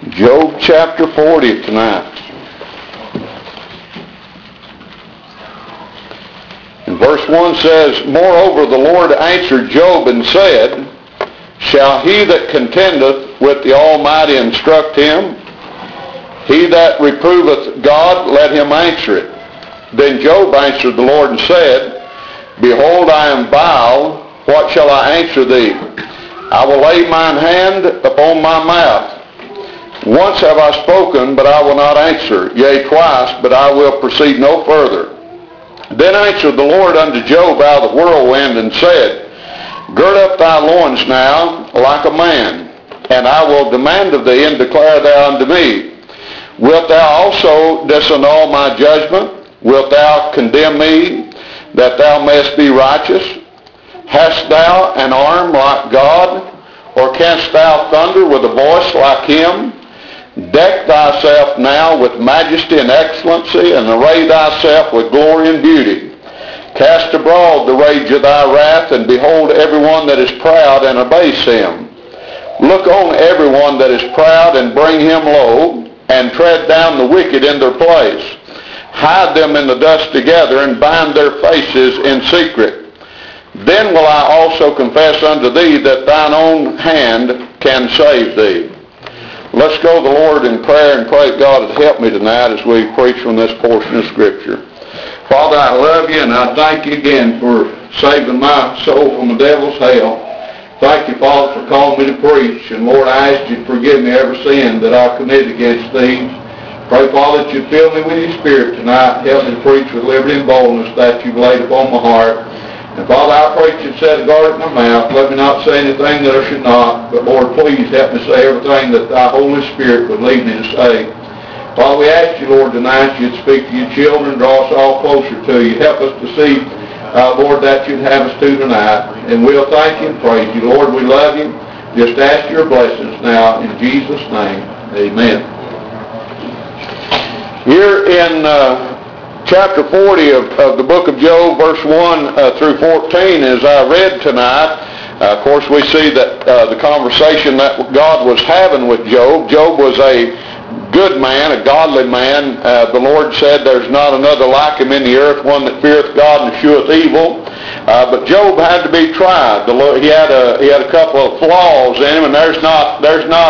Job chapter 40 tonight. And verse 1 says, Moreover the Lord answered Job and said, Shall he that contendeth with the Almighty instruct him? He that reproveth God, let him answer it. Then Job answered the Lord and said, Behold, I am vile. What shall I answer thee? I will lay mine hand upon my mouth. Once have I spoken, but I will not answer. Yea, twice, but I will proceed no further. Then answered the Lord unto Job out of the whirlwind and said, Gird up thy loins now like a man, and I will demand of thee, and declare thou unto me. Wilt thou also disannul my judgment? Wilt thou condemn me, that thou mayest be righteous? Hast thou an arm like God? Or canst thou thunder with a voice like him? Deck thyself now with majesty and excellency, and array thyself with glory and beauty. Cast abroad the rage of thy wrath, and behold everyone that is proud, and abase him. Look on everyone that is proud, and bring him low, and tread down the wicked in their place. Hide them in the dust together, and bind their faces in secret. Then will I also confess unto thee that thine own hand can save thee. Let's go to the Lord in prayer and pray God to help me tonight as we preach from this portion of Scripture. Father, I love you, and I thank you again for saving my soul from the devil's hell. Thank you, Father, for calling me to preach. And Lord, I ask you to forgive me every sin that I committed against thee. Pray, Father, that you fill me with your Spirit tonight. Help me to preach with liberty and boldness that you've laid upon my heart. And Father, I pray that you'd set a guard at my mouth. Let me not say anything that I should not. But Lord, please help me say everything that thy Holy Spirit would lead me to say. Father, we ask you, Lord, tonight you'd speak to your children, draw us all closer to you. Help us to see, Lord, that you'd have us to tonight. And we'll thank you and praise you. Lord, we love you. Just ask your blessings now in Jesus' name. Amen. Here in chapter 40 of the book of Job, verse 1 through 14, as I read tonight, of course we see that the conversation that God was having with Job. Job was a good man, a godly man. The Lord said there's not another like him in the earth, one that feareth God and escheweth evil. But Job had to be tried. He had a couple of flaws in him, and there's not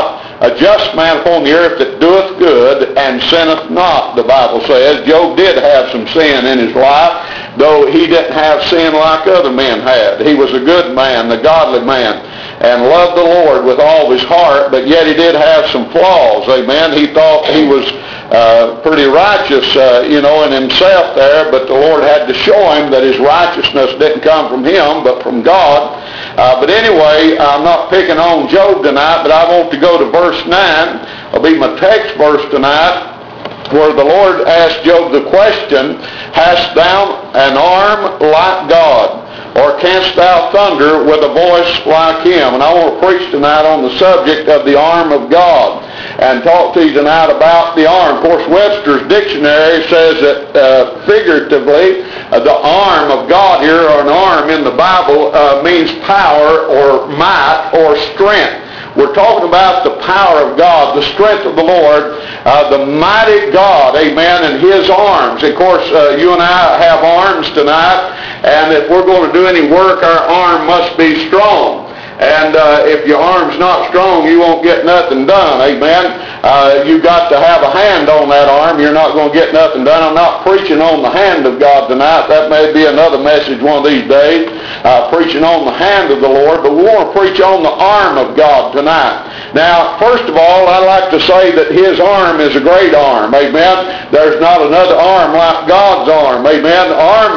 a just man upon the earth that doeth good and sinneth not, the Bible says. Job did have some sin in his life, though he didn't have sin like other men had. He was a good man, a godly man, and loved the Lord with all his heart, but yet he did have some flaws. Amen. He thought he was pretty righteous, in himself there, but the Lord had to show him that his righteousness didn't come from him, but from God. But anyway, I'm not picking on Job tonight, but I want to go to verse 9. It'll be my text verse tonight, where the Lord asked Job the question, Hast thou an arm like God? Or canst thou thunder with a voice like him? And I want to preach tonight on the subject of the arm of God, and talk to you tonight about the arm. Of course, Webster's dictionary says that figuratively, the arm of God here, or an arm in the Bible, means power or might or strength. We're talking about the power of God, the strength of the Lord, the mighty God, amen, and his arms. Of course, you and I have arms tonight, and if we're going to do any work, our arm must be strong. And if your arm's not strong, you won't get nothing done, amen. You've got to have a hand on that arm. You're not going to get nothing done. I'm not preaching on the hand of God tonight. That may be another message one of these days, preaching on the hand of the Lord. But we want to preach on the arm of God tonight. Now, first of all, I'd like to say that his arm is a great arm, amen. There's not another arm like God's arm, amen.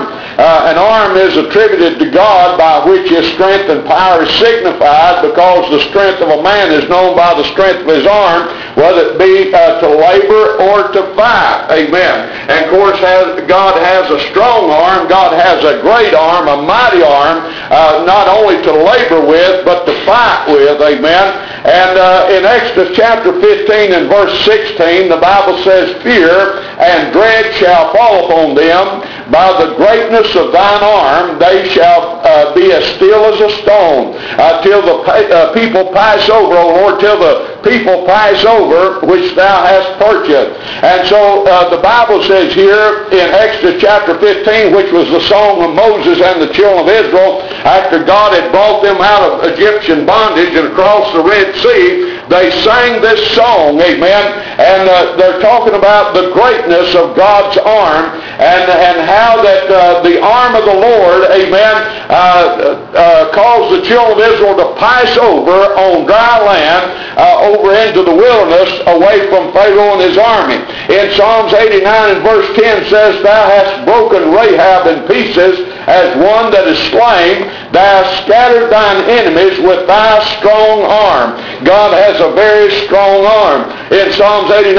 An arm is attributed to God by which his strength and power is signified, because the strength of a man is known by the strength of his arm, whether it be to labor or to fight. Amen. And of course, God has a strong arm. God has a great arm, a mighty arm, not only to labor with, but to fight with. Amen. And in Exodus chapter 15 and verse 16, the Bible says, Fear and dread shall fall upon them. By the greatness of thine arm they shall be as still as a stone, till the people pass over, O Lord, till the people pass over which thou hast purchased. And so the Bible says here in Exodus chapter 15, which was the song of Moses and the children of Israel, after God had brought them out of Egyptian bondage and across the Red Sea, they sang this song, amen, and they're talking about the greatness of God's arm and how that the arm of the Lord, amen, caused the children of Israel to pass over on dry land over into the wilderness away from Pharaoh and his army. In Psalms 89 and verse 10 says, Thou hast broken Rahab in pieces as one that is slain. Thou hast scattered thine enemies with thy strong arm. God has a very strong arm. In Psalms 89,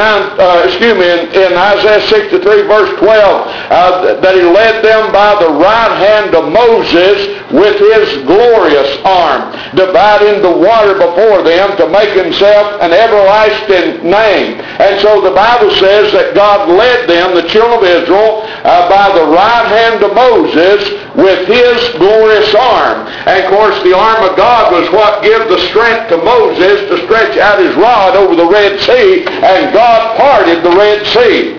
in Isaiah 63 verse 12, that he led them by the right hand of Moses with his glorious arm, dividing the water before them to make himself an everlasting name. And so the Bible says that God led them, the children of Israel, by the right hand of Moses with his glorious arm. And of course the arm of God was what gave the strength to Moses to stretch out his rod over the Red Sea, and God parted the Red Sea.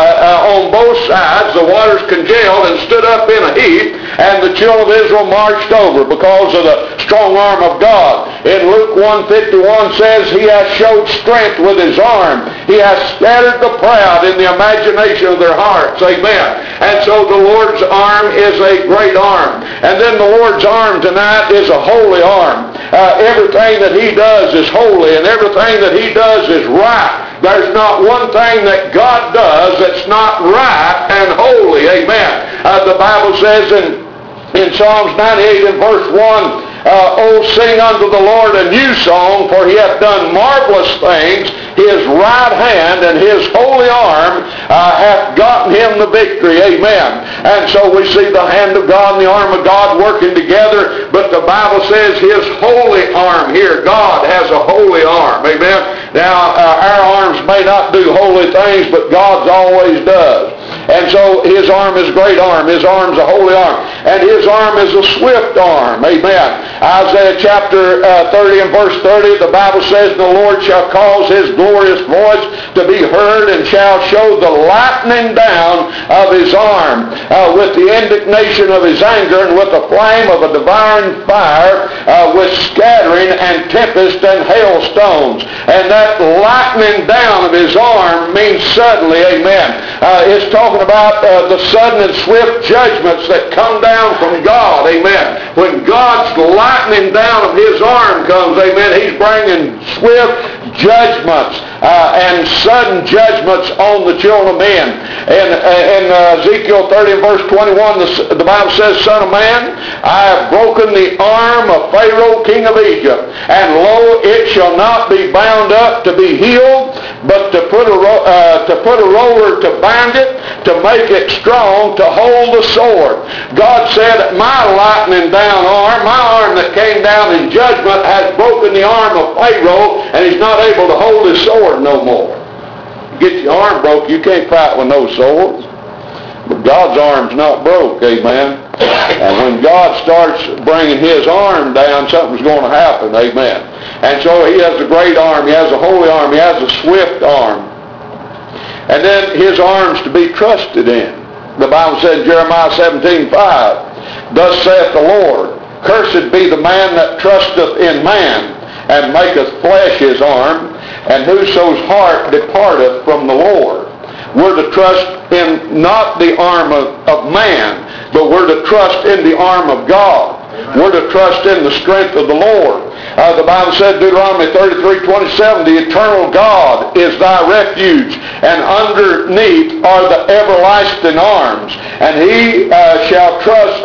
On both sides, the waters congealed and stood up in a heap, and the children of Israel marched over because of the strong arm of God. In Luke 1:51 says, He hath showed strength with His arm. He hath scattered the proud in the imagination of their hearts. Amen. And so the Lord's arm is a great arm. And then the Lord's arm tonight is a holy arm. Everything that He does is holy, and everything that He does is right. There's not one thing that God does that's not right and holy. Amen. The Bible says in Psalms 98 and verse 1, O sing unto the Lord a new song, for He hath done marvelous things. His right hand and His holy arm hath gotten Him the victory. Amen. And so we see the hand of God and the arm of God working together, but the Bible says His holy arm here. God has a holy arm. Amen. Now, our arms may not do holy things, but God's always does. And so His arm is a great arm. His arm's a holy arm. And His arm is a swift arm. Amen. Isaiah chapter 30 and verse 30, the Bible says, The Lord shall cause His glorious voice to be heard, and shall show the lightning down of His arm with the indignation of His anger, and with the flame of a devouring fire, with scattering and tempest and hailstones. And that lightning down of His arm means suddenly. Amen. It's talking about the sudden and swift judgments that come down from God. Amen. When God's lightning down of His arm comes, amen, He's bringing swift judgments and sudden judgments on the children of men. And in Ezekiel 30 verse 21, the Bible says, Son of man, I have broken the arm of Pharaoh, king of Egypt, and lo, it shall not be bound up to be healed, but to put a roller to bind it, to make it strong, to hold the sword. God said, my lightning down arm, my arm that came down in judgment, has broken the arm of Pharaoh, and he's not able to hold his sword no more. Get your arm broke, you can't fight with no swords. But God's arm's not broke, amen. And when God starts bringing His arm down, something's going to happen, amen. And so He has a great arm, He has a holy arm, He has a swift arm. And then His arm's to be trusted in. The Bible said in Jeremiah 17:5, Thus saith the Lord, Cursed be the man that trusteth in man, and maketh flesh his arm, and whoso's heart departeth from the Lord. We're to trust in not the arm of man, but we're to trust in the arm of God. We're to trust in the strength of the Lord. The Bible said, Deuteronomy 33:27, The eternal God is thy refuge, and underneath are the everlasting arms. And He shall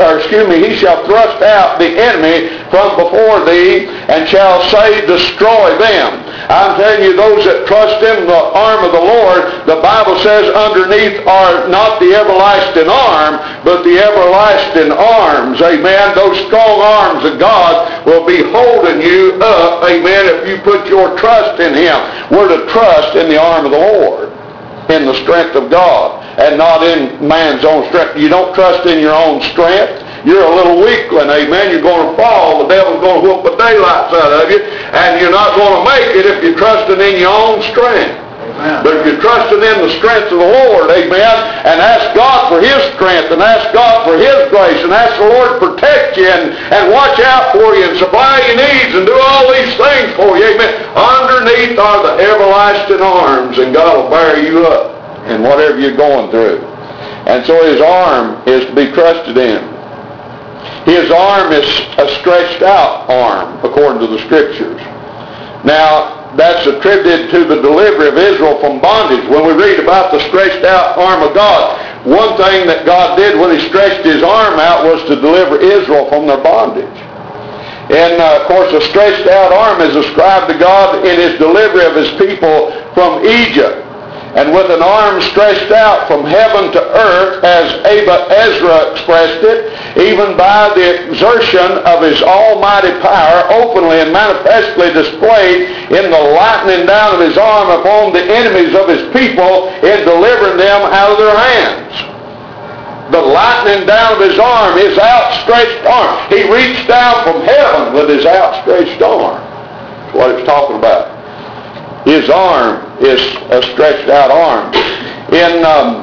thrust out the enemy from before thee, and shall say, Destroy them. I'm telling you, those that trust in the arm of the Lord, the Bible says underneath are not the everlasting arm, but the everlasting arms. Amen. Those strong arms of God will be holding you up. Amen. If you put your trust in Him. We're to trust in the arm of the Lord. in the strength of God and not in man's own strength. You don't trust in your own strength. You're a little weakling, amen. You're going to fall. The devil's going to whoop the daylights out of you, and you're not going to make it if you're trusting in your own strength. Amen. But if you're trusting in the strength of the Lord, amen, and ask God for His strength, and ask God for His grace, and ask the Lord to protect you, and watch out for you, and supply your needs, and do all these things for you, amen. Underneath are the everlasting arms, and God will bear you up in whatever you're going through. And so His arm is to be trusted in. His arm is a stretched out arm, according to the Scriptures. Now, that's attributed to the delivery of Israel from bondage. When we read about the stretched out arm of God, one thing that God did when He stretched His arm out was to deliver Israel from their bondage. And, of course, a stretched out arm is ascribed to God in His delivery of His people from Egypt. And with an arm stretched out from heaven to earth, as Ezra expressed it, even by the exertion of His almighty power, openly and manifestly displayed in the lightening down of His arm upon the enemies of His people in delivering them out of their hands. The lightening down of His arm, His outstretched arm. He reached down from heaven with His outstretched arm. That's what it's talking about. His arm is a stretched out arm. In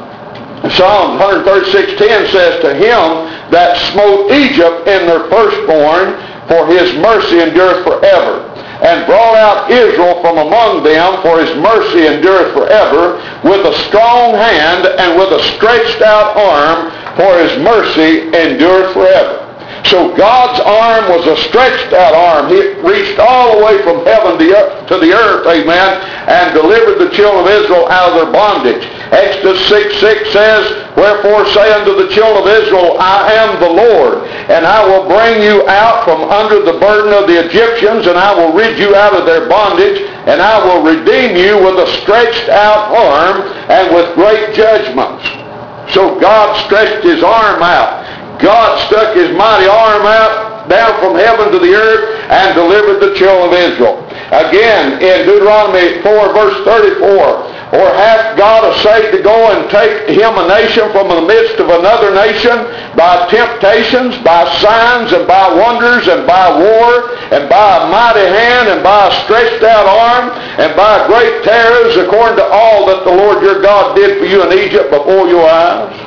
Psalm 136:10 says, to Him that smote Egypt in their firstborn, for His mercy endureth forever, and brought out Israel from among them, for His mercy endureth forever, with a strong hand and with a stretched out arm, for His mercy endureth forever. So God's arm was a stretched out arm. He reached all the way from heaven to the earth, amen, and delivered the children of Israel out of their bondage. Exodus 6:6 says, wherefore say unto the children of Israel, I am the Lord, and I will bring you out from under the burden of the Egyptians, and I will rid you out of their bondage, and I will redeem you with a stretched out arm and with great judgments. So God stretched His arm out. God stuck His mighty arm out down from heaven to the earth and delivered the children of Israel. Again, in Deuteronomy 4, verse 34, or hath God essayed to go and take him a nation from the midst of another nation by temptations, by signs, and by wonders, and by war, and by a mighty hand, and by a stretched out arm, and by great terrors, according to all that the Lord your God did for you in Egypt before your eyes?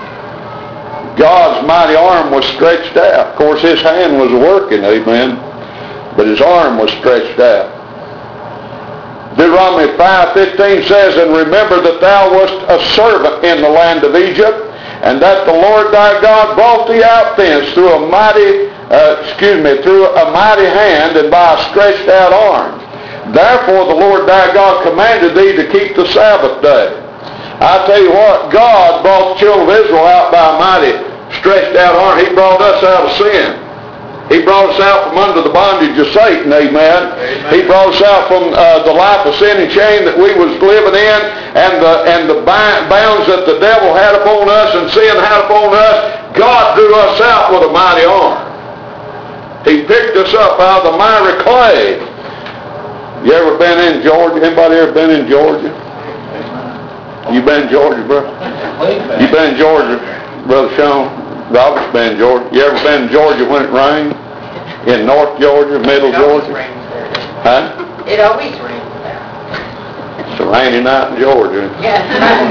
God's mighty arm was stretched out. Of course, His hand was working, amen, but His arm was stretched out. Deuteronomy 5:15 says, and remember that thou wast a servant in the land of Egypt, and that the Lord thy God brought thee out thence through a mighty hand and by a stretched out arm. Therefore the Lord thy God commanded thee to keep the Sabbath day. I tell you what, God brought the children of Israel out by a mighty stretched out arm. He brought us out of sin. He brought us out from under the bondage of Satan, amen. He brought us out from the life of sin and shame that we was living in, and the bounds that the devil had upon us and sin had upon us. God drew us out with a mighty arm. He picked us up out of the miry clay. You ever been in Georgia? Anybody ever been in Georgia? You been in Georgia, bro? You been in Georgia, Brother Sean? Robert's been in Georgia. You ever been in Georgia when it rained? In North Georgia, Middle Georgia? Huh? It always rains there. It's a rainy night in Georgia. Yeah.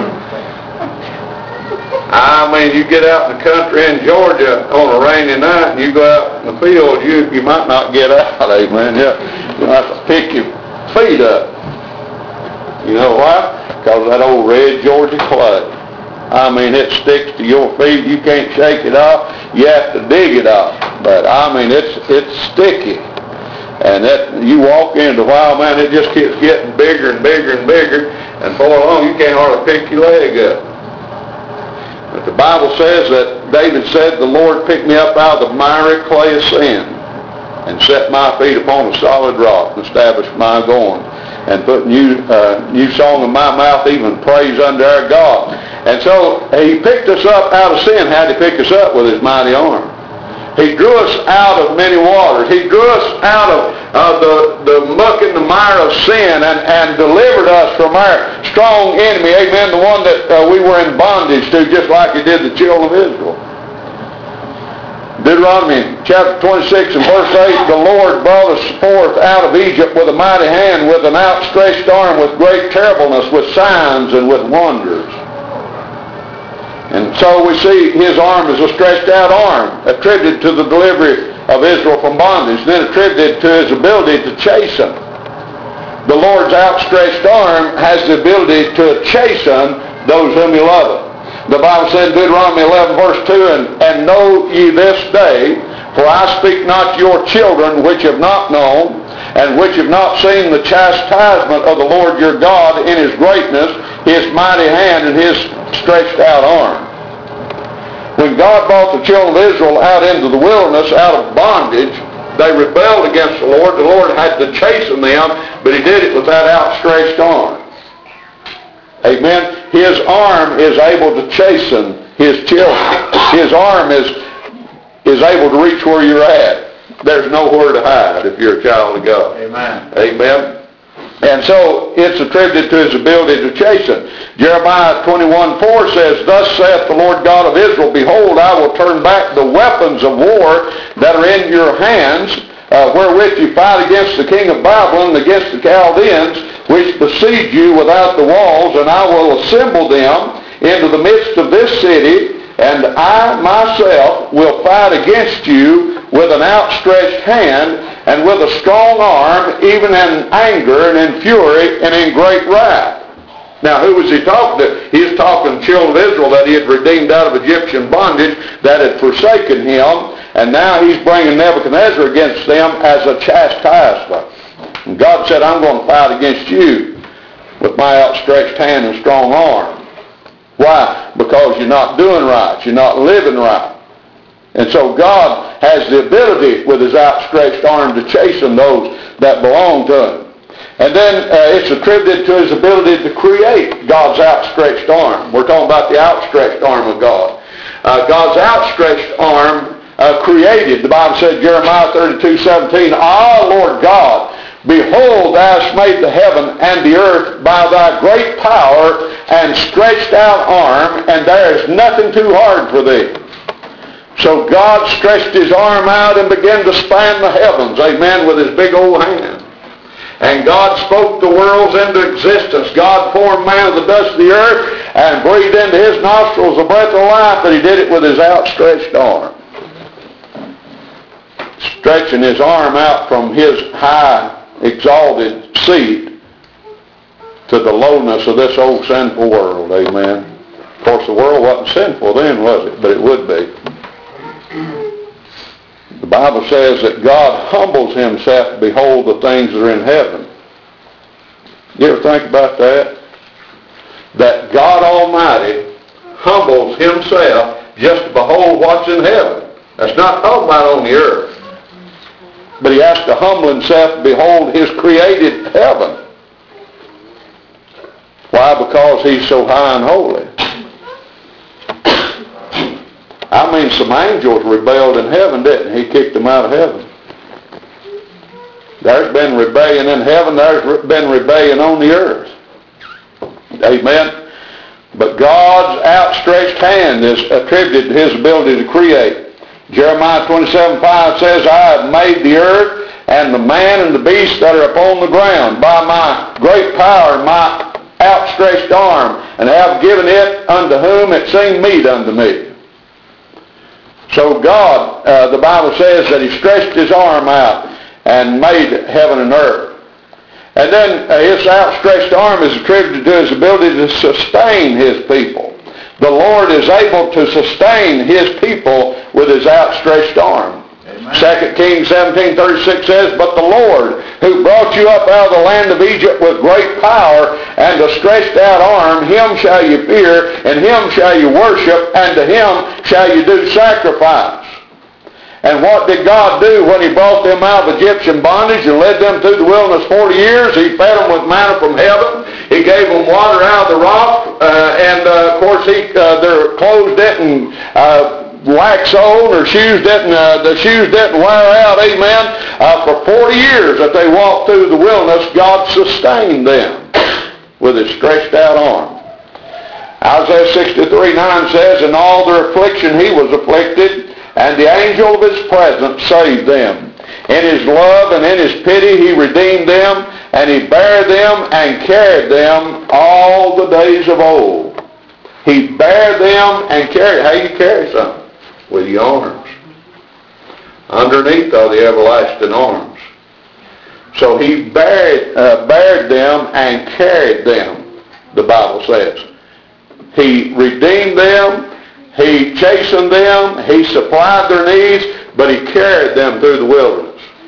I mean, you get out in the country in Georgia on a rainy night, and you go out in the field, you might not get out, amen. Yeah. You have to pick your feet up. You know why? Because that old red Georgia clay. I mean, it sticks to your feet. You can't shake it off. You have to dig it off. But, I mean, it's sticky. And that you walk into a while, man, it just keeps getting bigger and bigger and bigger. And before long, you can't hardly pick your leg up. But the Bible says that David said, the Lord picked me up out of the miry clay of sin and set my feet upon a solid rock and established my going, and put new song in my mouth, even praise unto our God. And so He picked us up out of sin. How did He pick us up? With His mighty arm. He drew us out of many waters. He drew us out of the muck and the mire of sin and delivered us from our strong enemy, amen, the one that we were in bondage to, just like he did the children of Israel. Deuteronomy chapter 26 and verse 8, the Lord brought us forth out of Egypt with a mighty hand, with an outstretched arm, with great terribleness, with signs and with wonders. And so we see his arm is a stretched out arm, attributed to the delivery of Israel from bondage, then attributed to his ability to chasten. The Lord's outstretched arm has the ability to chasten those whom he loveth. The Bible said in Deuteronomy 11 verse 2, and know ye this day, for I speak not to your children which have not known, and which have not seen the chastisement of the Lord your God in his greatness, his mighty hand, and his stretched out arm. When God brought the children of Israel out into the wilderness, out of bondage, they rebelled against the Lord. The Lord had to chasten them, but he did it with that outstretched arm. Amen. His arm is able to chasten his children. His arm is able to reach where you're at. There's nowhere to hide if you're a child of God. Amen. Amen. And so it's attributed to his ability to chasten. Jeremiah 21:4 says, thus saith the Lord God of Israel, behold, I will turn back the weapons of war that are in your hands, wherewith you fight against the king of Babylon, and against the Chaldeans, which besiege you without the walls, and I will assemble them into the midst of this city, and I myself will fight against you with an outstretched hand, and with a strong arm, even in anger, and in fury, and in great wrath. Now, who was he talking to? He was talking to children of Israel that he had redeemed out of Egyptian bondage, that had forsaken him, and now he's bringing Nebuchadnezzar against them as a chastisement. And God said, I'm going to fight against you with my outstretched hand and strong arm. Why? Because you're not doing right. You're not living right. And so God has the ability with his outstretched arm to chasten those that belong to him. And then it's attributed to his ability to create, God's outstretched arm. We're talking about the outstretched arm of God. God's outstretched arm created. The Bible said, Jeremiah 32:17, Ah, Lord God, behold, thou hast made the heaven and the earth by thy great power and stretched out arm, and there is nothing too hard for thee. So God stretched his arm out and began to span the heavens, amen, with his big old hand. And God spoke the worlds into existence. God formed man of the dust of the earth and breathed into his nostrils the breath of life, and he did it with his outstretched arm. Stretching his arm out from his high, exalted seat to the lowness of this old sinful world, amen. Of course, the world wasn't sinful then, was it? But it would be. The Bible says that God humbles himself to behold the things that are in heaven. You ever think about that? That God Almighty humbles himself just to behold what's in heaven. That's not talking about on the earth. But he has to humble himself to behold his created heaven. Why? Because he's so high and holy. I mean, some angels rebelled in heaven, didn't he? He kicked them out of heaven. There's been rebellion in heaven. There's been rebellion on the earth. Amen. But God's outstretched hand is attributed to his ability to create. Jeremiah 27:5 says, I have made the earth and the man and the beast that are upon the ground by my great power and my outstretched arm, and have given it unto whom it seemed meet unto me. So God, the Bible says that he stretched his arm out and made heaven and earth. And then his outstretched arm is attributed to his ability to sustain his people. The Lord is able to sustain his people with his outstretched arm. 2 Kings 17:36 says, But the Lord, who brought you up out of the land of Egypt with great power and a stretched out arm, him shall you fear, and him shall you worship, and to him shall you do sacrifice. And what did God do when he brought them out of Egyptian bondage and led them through the wilderness 40 years? He fed them with manna from heaven. He gave them water out of the rock. And of course, their clothes didn't wax on, or the shoes didn't wear out, amen. For 40 years that they walked through the wilderness, God sustained them with his stretched out arm. Isaiah 63:9 says, in all their affliction he was afflicted, and the angel of his presence saved them. In his love and in his pity he redeemed them, and he bare them and carried them all the days of old. He bare them and carried. How you carry something? With your arms. Underneath are the everlasting arms. So he bared them and carried them, the Bible says. He redeemed them, he chastened them, he supplied their needs, but he carried them through the wilderness.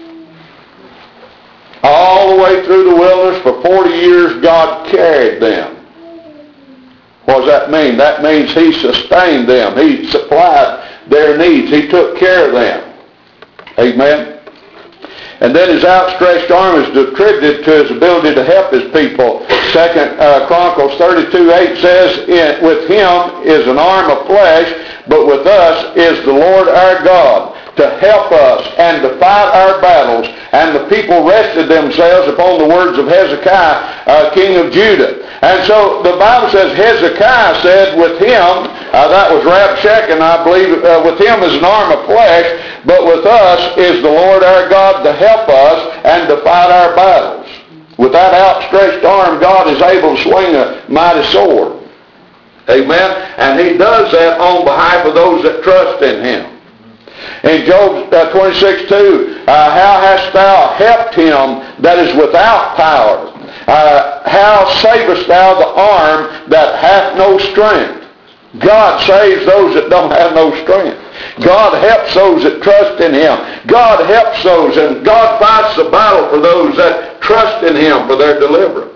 All the way through the wilderness for 40 years, God carried them. What does that mean? That means he sustained them. He supplied their needs. He took care of them. Amen. And then his outstretched arm is attributed to his ability to help his people. 2 Chronicles 32:8 says, with him is an arm of flesh, but with us is the Lord our God, to help us and to fight our battles. And the people rested themselves upon the words of Hezekiah, king of Judah. And so the Bible says Hezekiah said with him, that was Rabshakeh, I believe, with him is an arm of flesh, but with us is the Lord our God to help us and to fight our battles. With that outstretched arm, God is able to swing a mighty sword. Amen. And he does that on behalf of those that trust in him. In Job 26:2, how hast thou helped him that is without power? How savest thou the arm that hath no strength? God saves those that don't have no strength. God helps those that trust in him. God helps those, and God fights the battle for those that trust in him for their deliverance.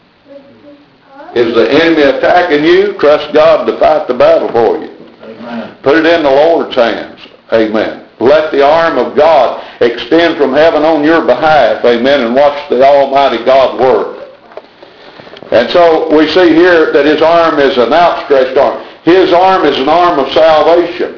Is the enemy attacking you? Trust God to fight the battle for you. Amen. Put it in the Lord's hands. Amen. Let the arm of God extend from heaven on your behalf. Amen. And watch the Almighty God work. And so we see here that his arm is an outstretched arm. His arm is an arm of salvation.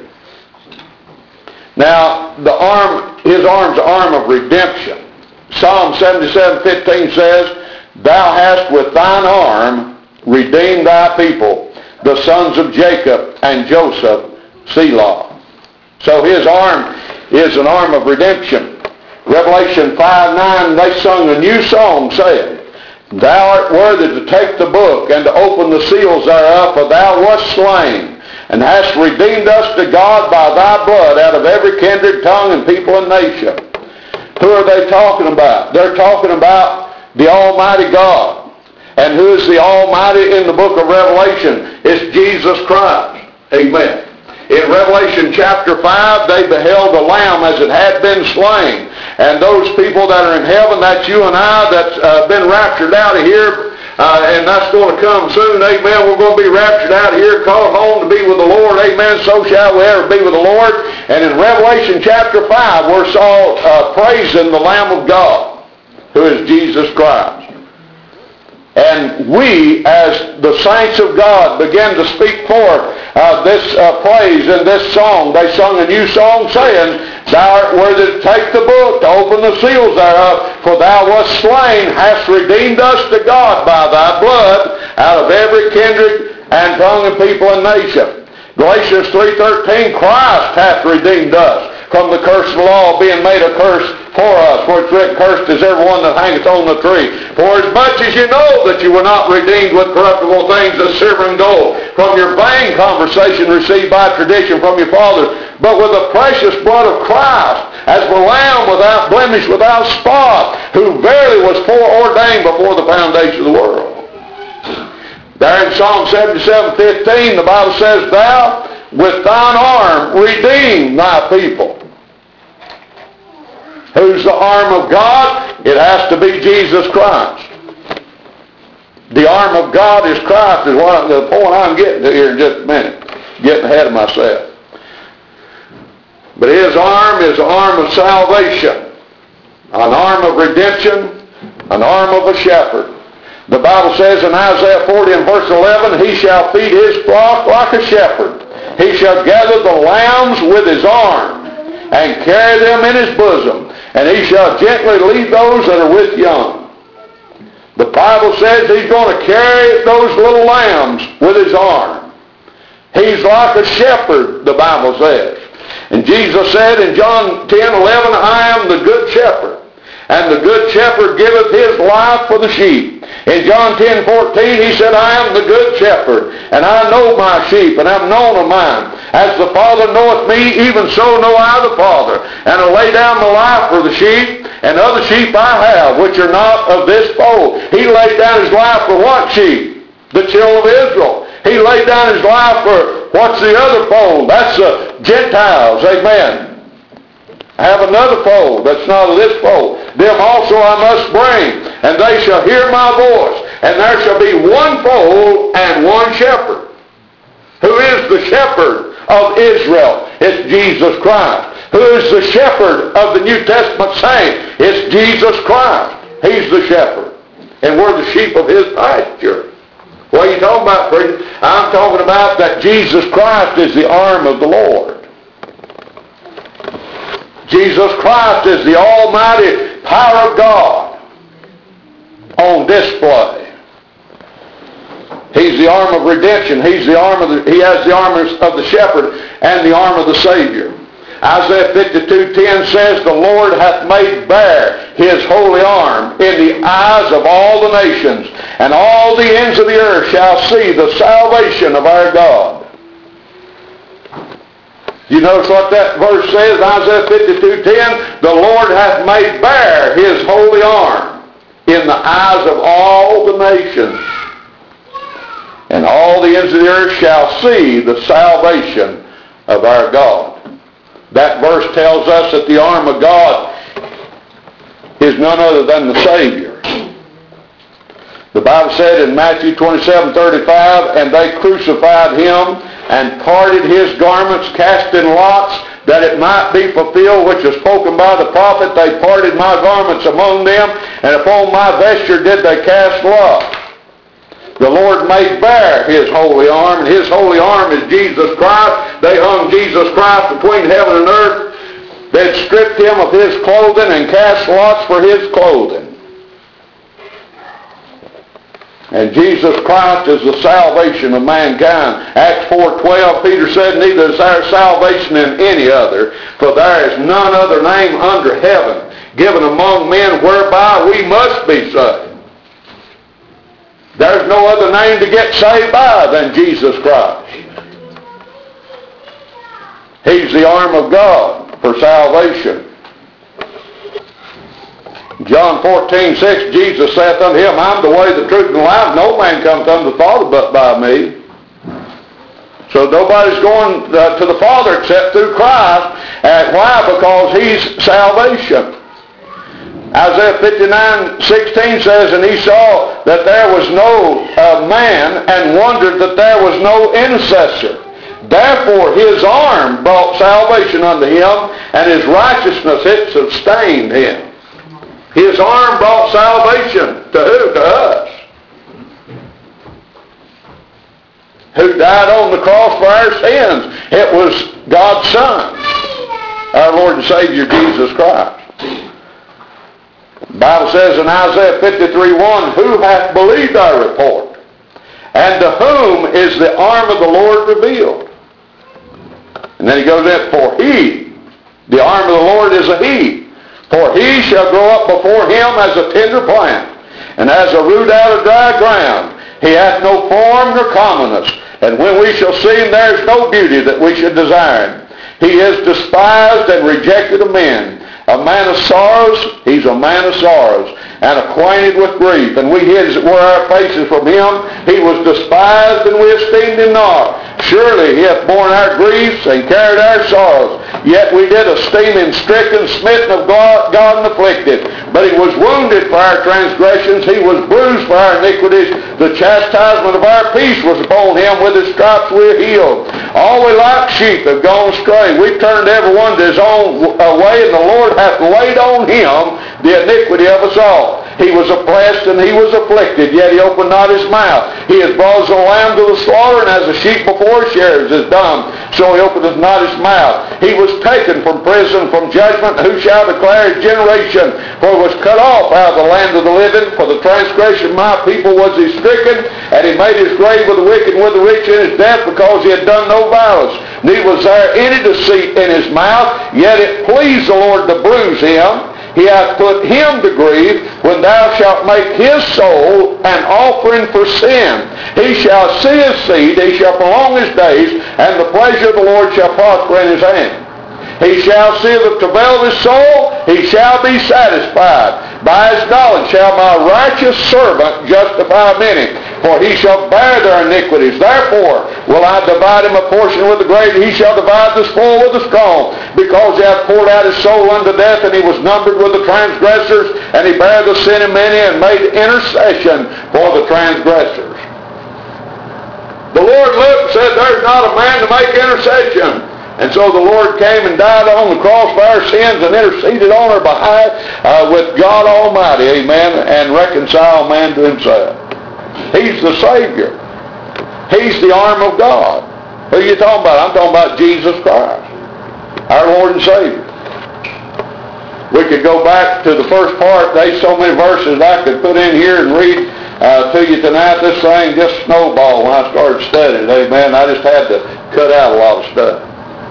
Now, his arm's an arm of redemption. Psalm 77:15 says, thou hast with thine arm redeemed thy people, the sons of Jacob and Joseph, Selah. So his arm is an arm of redemption. Revelation 5:9, they sung a new song saying, thou art worthy to take the book and to open the seals thereof, for thou wast slain, and hast redeemed us to God by thy blood out of every kindred, tongue, and people and nation. Who are they talking about? They're talking about the Almighty God. And who is the Almighty in the book of Revelation? It's Jesus Christ. Amen. In Revelation chapter 5, they beheld the Lamb as it had been slain. And those people that are in heaven, that's you and I, that's been raptured out of here, and that's going to come soon. Amen. We're going to be raptured out of here, called home to be with the Lord. Amen. So shall we ever be with the Lord. And in Revelation chapter 5, we're saw praising the Lamb of God, who is Jesus Christ. And we, as the saints of God, began to speak forth this praise and this song. They sung a new song saying, thou art worthy to take the book, to open the seals thereof, for thou wast slain, hast redeemed us to God by thy blood out of every kindred and tongue and people and nation. Galatians 3:13, Christ hath redeemed us from the curse of the law, being made a curse for us. For it's written, cursed is everyone that hangeth on the tree. For as much as you know that you were not redeemed with corruptible things as silver and gold, from your vain conversation received by tradition from your fathers, but with the precious blood of Christ, as the Lamb without blemish, without spot, who verily was foreordained before the foundation of the world. There in Psalm 77:15, the Bible says, thou with thine arm redeem thy people. Who's the arm of God? It has to be Jesus Christ. The arm of God is Christ, is what the point I'm getting to here in just a minute. Getting ahead of myself. But his arm is an arm of salvation, an arm of redemption, an arm of a shepherd. The Bible says in Isaiah 40 and verse 11, he shall feed his flock like a shepherd. He shall gather the lambs with his arm, and carry them in his bosom, and he shall gently lead those that are with young. The Bible says he's going to carry those little lambs with his arm. He's like a shepherd, the Bible says. And Jesus said in John 10:11, I am the good shepherd, and the good shepherd giveth his life for the sheep. In John 10:14, he said, I am the good shepherd, and I know my sheep, and am known of mine. As the Father knoweth me, even so know I the Father, and I lay down my life for the sheep, and other sheep I have, which are not of this fold. He laid down his life for what sheep? The children of Israel. He laid down his life for what's the other fold? That's the Gentiles. Amen. I have another fold that's not of this fold. Them also I must bring, and they shall hear my voice, and there shall be one fold and one shepherd. Who is the shepherd of Israel? It's Jesus Christ. Who is the shepherd of the New Testament saints? It's Jesus Christ. He's the shepherd. And we're the sheep of his pasture. What are you talking about, preacher? I'm talking about that Jesus Christ is the arm of the Lord. Jesus Christ is the almighty power of God on display. He's the arm of redemption. He has the arm of the shepherd and the arm of the Savior. Isaiah 52:10 says, the Lord hath made bare his holy arm in the eyes of all the nations, and all the ends of the earth shall see the salvation of our God. You notice what that verse says, Isaiah 52:10, the Lord hath made bare his holy arm in the eyes of all the nations, and all the ends of the earth shall see the salvation of our God. That verse tells us that the arm of God is none other than the Savior. The Bible said in Matthew 27:35, and they crucified him and parted his garments, cast in lots, that it might be fulfilled which is spoken by the prophet, they parted my garments among them, and upon my vesture did they cast lots. The Lord made bare his holy arm, and his holy arm is Jesus Christ. They hung Jesus Christ between heaven and earth. They'd stripped him of his clothing and cast lots for his clothing. And Jesus Christ is the salvation of mankind. Acts 4:12, Peter said, neither is there salvation in any other, for there is none other name under heaven given among men whereby we must be saved. There's no other name to get saved by than Jesus Christ. He's the arm of God for salvation. John 14:6, Jesus saith unto him, I'm the way, the truth, and the life. No man comes unto the Father but by me. So nobody's going to the Father except through Christ. And why? Because he's salvation. Isaiah 59:16 says, and he saw that there was no man, and wondered that there was no intercessor. Therefore his arm brought salvation unto him, and his righteousness it sustained him. His arm brought salvation to who? To us. Who died on the cross for our sins. It was God's Son, our Lord and Savior Jesus Christ. The Bible says in Isaiah 53:1, who hath believed our report? And to whom is the arm of the Lord revealed? And then he goes in, for he, the arm of the Lord is a he. For he shall grow up before him as a tender plant, and as a root out of dry ground. He hath no form nor comeliness, and when we shall see him, there is no beauty that we should desire him. He is despised and rejected of men, a man of sorrows. He's a man of sorrows, and acquainted with grief. And we hid, as it were, our faces from him. He was despised, and we esteemed him not. Surely he hath borne our griefs and carried our sorrows. Yet we did esteem him stricken, smitten of God, and afflicted. But he was wounded for our transgressions. He was bruised for our iniquities. The chastisement of our peace was upon him. With his stripes we are healed. All we like sheep have gone astray. We've turned every one to his own way, and the Lord hath laid on him the iniquity of us all. He was oppressed and he was afflicted, yet he opened not his mouth. He is brought as a lamb to the slaughter, and as a sheep before his shearers is dumb, so he openeth not his mouth. He was taken from prison, from judgment. Who shall declare his generation? For he was cut off out of the land of the living. For the transgression of my people was he stricken, and he made his grave with the wicked and with the rich in his death, because he had done no violence. Neither was there any deceit in his mouth, yet it pleased the Lord to bruise him. He hath put him to grief. When thou shalt make his soul an offering for sin, he shall see his seed, he shall prolong his days, and the pleasure of the Lord shall prosper in his hand. He shall see the travail of his soul, he shall be satisfied. By his knowledge shall my righteous servant justify many, for he shall bear their iniquities. Therefore will I divide him a portion with the great, he shall divide the spoil with the strong, because he hath poured out his soul unto death, and he was numbered with the transgressors, and he bare the sin of many, and made intercession for the transgressors. The Lord looked and said, there's not a man to make intercession. And so the Lord came and died on the cross for our sins and interceded on our behalf with God Almighty, amen, and reconciled man to himself. He's the Savior. He's the arm of God. Who are you talking about? I'm talking about Jesus Christ, our Lord and Savior. We could go back to the first part. There's so many verses I could put in here and read to you tonight. This thing just snowballed when I started studying, amen. I just had to cut out a lot of stuff.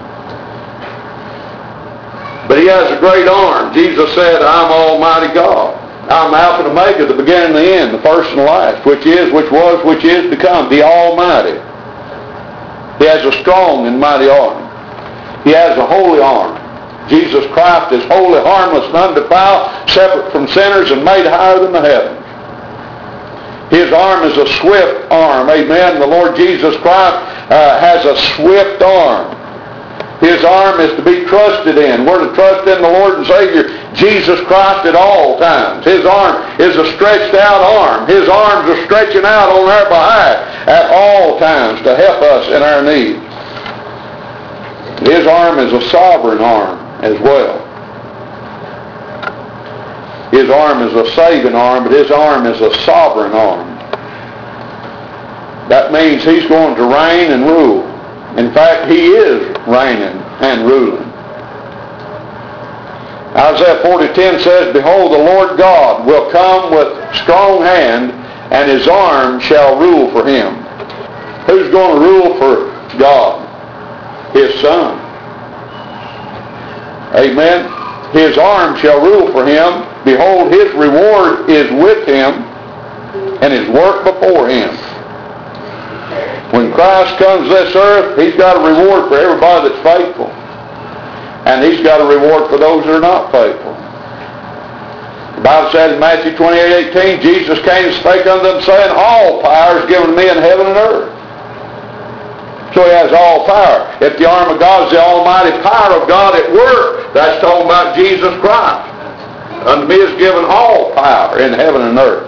But he has a great arm. Jesus said, I'm Almighty God. I'm Alpha and Omega, the beginning and the end, the first and the last, which is, which was, which is to come, the Almighty. He has a strong and mighty arm. He has a holy arm. Jesus Christ is holy, harmless, and undefiled, separate from sinners, and made higher than the heavens. His arm is a swift arm. Amen. The Lord Jesus Christ has a swift arm. His arm is to be trusted in. We're to trust in the Lord and Savior, Jesus Christ, at all times. His arm is a stretched out arm. His arms are stretching out on our behalf at all times to help us in our needs. His arm is a sovereign arm as well. His arm is a saving arm, but his arm is a sovereign arm. That means he's going to reign and rule. In fact, he is reigning and ruling. Isaiah 40:10 says, Behold, the Lord God will come with strong hand, and his arm shall rule for him. Who's going to rule for God? His Son. Amen. His arm shall rule for him. Behold, his reward is with him, and his work before him. When Christ comes to this earth, he's got a reward for everybody that's faithful. And he's got a reward for those that are not faithful. The Bible says in Matthew 28:18, Jesus came and spake unto them, saying, All power is given to me in heaven and earth. So he has all power. If the arm of God is the almighty power of God at work, that's talking about Jesus Christ. Unto me is given all power in heaven and earth.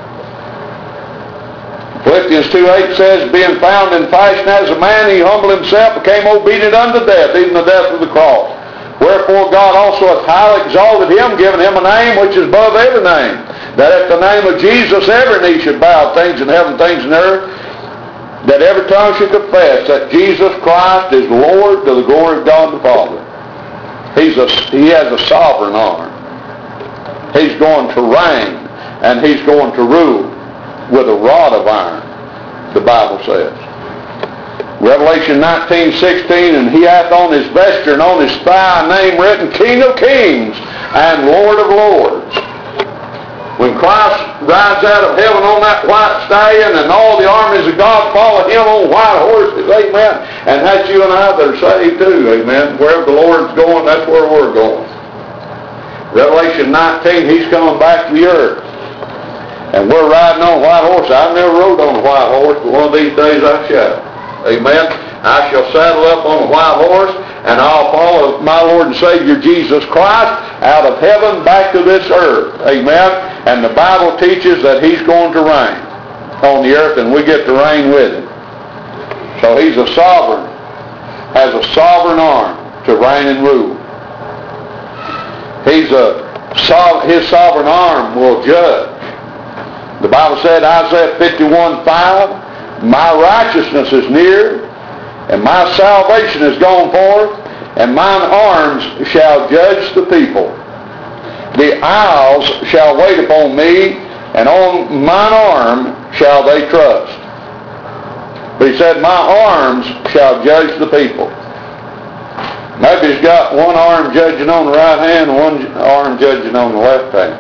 Philippians 2:8 says, Being found in fashion as a man, he humbled himself, became obedient unto death, even the death of the cross. Wherefore God also hath highly exalted him, given him a name which is above every name, that at the name of Jesus every knee should bow, things in heaven, things in earth, that every tongue should confess that Jesus Christ is Lord, to the glory of God the Father. He has a sovereign arm. He's going to reign, and he's going to rule with a rod of iron, the Bible says. Revelation 19:16, And he hath on his vesture and on his thigh a name written, King of Kings and Lord of Lords. When Christ rides out of heaven on that white stallion and all the armies of God follow him on white horses, amen, and that's you and I that are saved too, amen. Wherever the Lord's going, that's where we're going. Revelation 19, he's coming back to the earth. And we're riding on a white horse. I've never rode on a white horse, but one of these days I shall. Amen. I shall saddle up on a white horse, and I'll follow my Lord and Savior Jesus Christ out of heaven back to this earth. Amen. And the Bible teaches that he's going to reign on the earth, and we get to reign with him. So he's a sovereign, has a sovereign arm to reign and rule. He's a His sovereign arm will judge. The Bible said, Isaiah 51:5, my righteousness is near, and my salvation is gone forth, and mine arms shall judge the people. The isles shall wait upon me, and on mine arm shall they trust. But he said, my arms shall judge the people. Maybe he's got one arm judging on the right hand and one arm judging on the left hand.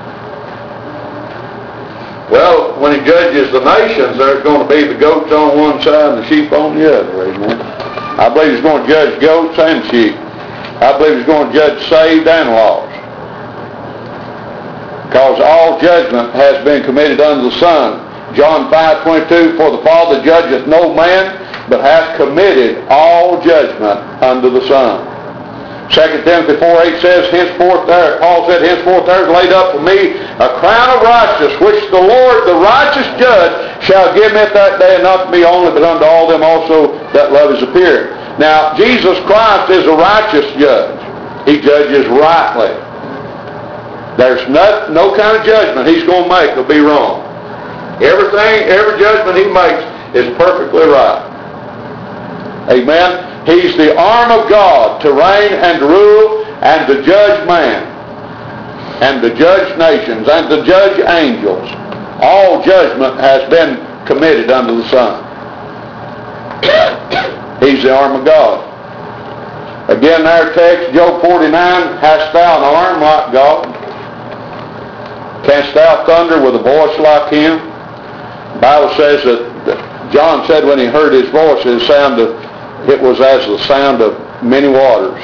Well, when he judges the nations, there's going to be the goats on one side and the sheep on the other. Amen. I believe he's going to judge goats and sheep. I believe he's going to judge saved and lost. Because all judgment has been committed unto the Son. John 5:22, for the Father judgeth no man, but hath committed all judgment unto the Son. 2 Timothy 4:8 says, Paul said, henceforth there is laid up for me a crown of righteousness, which the Lord, the righteous judge, shall give me at that day, and not to me only, but unto all them also that love his appearing. Now, Jesus Christ is a righteous judge. He judges rightly. There's no kind of judgment he's going to make will be wrong. Every judgment he makes is perfectly right. Amen. He's the arm of God to reign and to rule and to judge man and to judge nations and to judge angels. All judgment has been committed unto the Son. He's the arm of God. Again, our text, Job 49, hast thou an arm like God? Canst thou thunder with a voice like him? The Bible says that John said when he heard his voice, it was as the sound of many waters.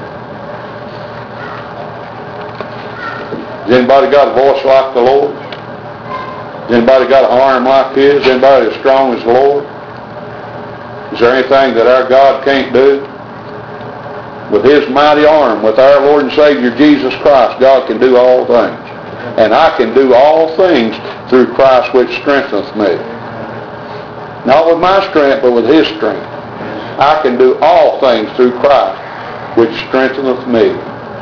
Has anybody got a voice like the Lord? Has anybody got an arm like his? Is anybody as strong as the Lord? Is there anything that our God can't do? With his mighty arm, with our Lord and Savior Jesus Christ, God can do all things. And I can do all things through Christ which strengtheneth me. Not with my strength, but with his strength. I can do all things through Christ which strengtheneth me.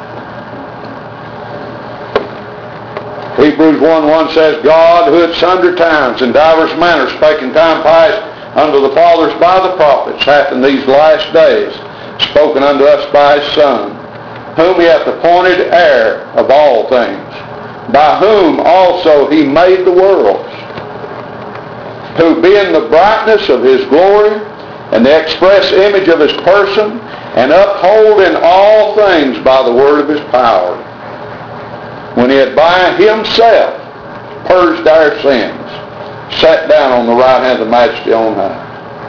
Hebrews 1:1 says, God, who at sundry times in divers manners spake in time past unto the fathers by the prophets, hath in these last days spoken unto us by his Son, whom he hath appointed heir of all things, by whom also he made the worlds, who being the brightness of his glory and the express image of his person, and uphold in all things by the word of his power, when he had by himself purged our sins, sat down on the right hand of the Majesty on high.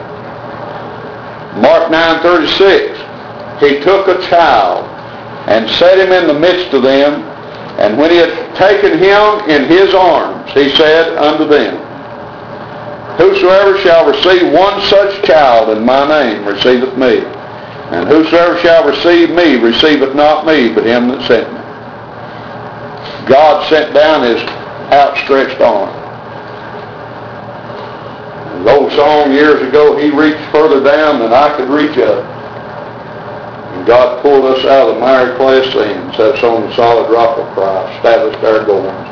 Mark 9:36, he took a child and set him in the midst of them, and when he had taken him in his arms, he said unto them, whosoever shall receive one such child in my name receiveth me, and whosoever shall receive me receiveth not me, but him that sent me. God sent down his outstretched arm. The old song years ago, he reached further down than I could reach up. And God pulled us out of the miry clay of sin, set us on the solid rock of Christ, established our goings.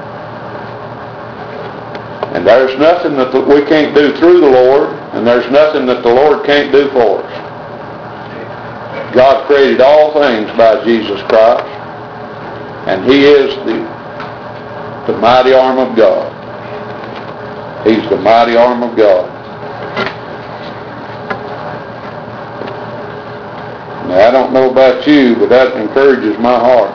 And there's nothing that we can't do through the Lord, and there's nothing that the Lord can't do for us. God created all things by Jesus Christ, and he is the mighty arm of God. He's the mighty arm of God. Now, I don't know about you, but that encourages my heart.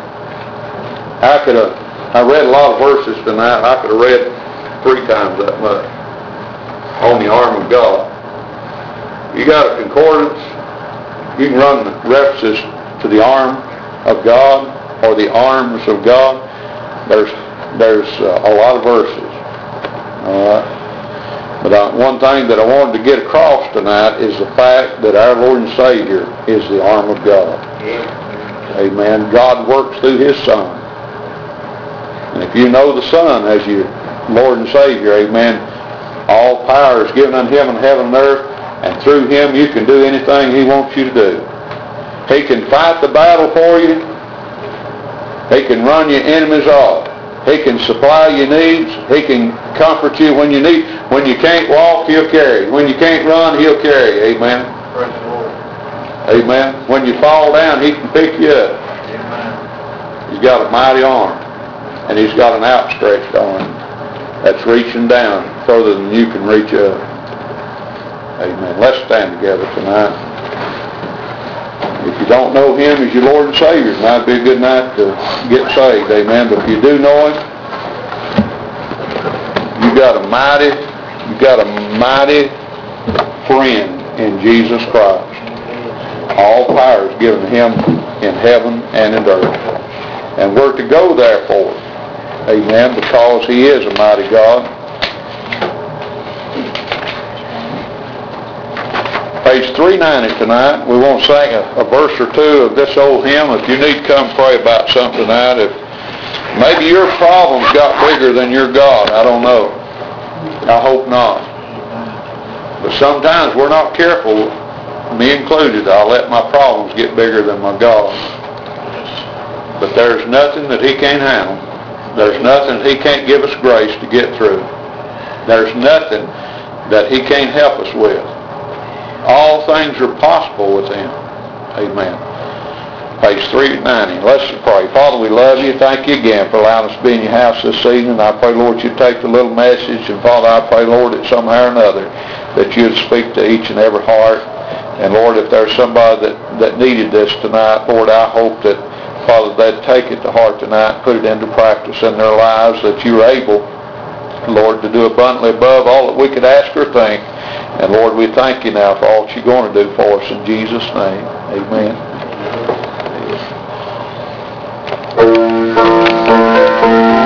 I read a lot of verses tonight. I could have read 3 times that much on the arm of God. You got a concordance, you can run the references to the arm of God or the arms of God. There's a lot of verses. All right. But one thing that I wanted to get across tonight is the fact that our Lord and Savior is the arm of God. Amen. God works through his Son. And if you know the Son as your Lord and Savior, amen, all power is given unto him in heaven and earth, and through him you can do anything he wants you to do. He can fight the battle for you. He can run your enemies off. He can supply your needs. He can comfort you when you need. When you can't walk, He'll carry you. When you can't run, He'll carry you. Amen. Praise the Lord. Amen. When you fall down, He can pick you up. Amen. He's got a mighty arm, and He's got an outstretched arm that's reaching down further than you can reach up. Amen. Let's stand together tonight. If you don't know Him as your Lord and Savior, it might be a good night to get saved. Amen. But if you do know Him, you got a mighty friend in Jesus Christ. All power is given to Him in heaven and in earth. And we're to go therefore. Amen. Because He is a mighty God. Page 390 tonight. We want to sing a verse or two of this old hymn. If you need to come pray about something tonight, if maybe your problems got bigger than your God, I don't know. I hope not. But sometimes we're not careful, me included. I'll let my problems get bigger than my God. But there's nothing that He can't handle. There's nothing He can't give us grace to get through. There's nothing that He can't help us with. All things are possible with Him. Amen. Page 390. Let's pray. Father, we love You. Thank You again for allowing us to be in Your house this evening. I pray, Lord, You take the little message, and Father, I pray, Lord, that somehow or another that You'd speak to each and every heart. And Lord, if there's somebody that needed this tonight, Lord, I hope that, Father, they'd take it to heart tonight, put it into practice in their lives, that You're able, Lord, to do abundantly above all that we could ask or think. And Lord, we thank You now for all that You're going to do for us in Jesus' name. Amen.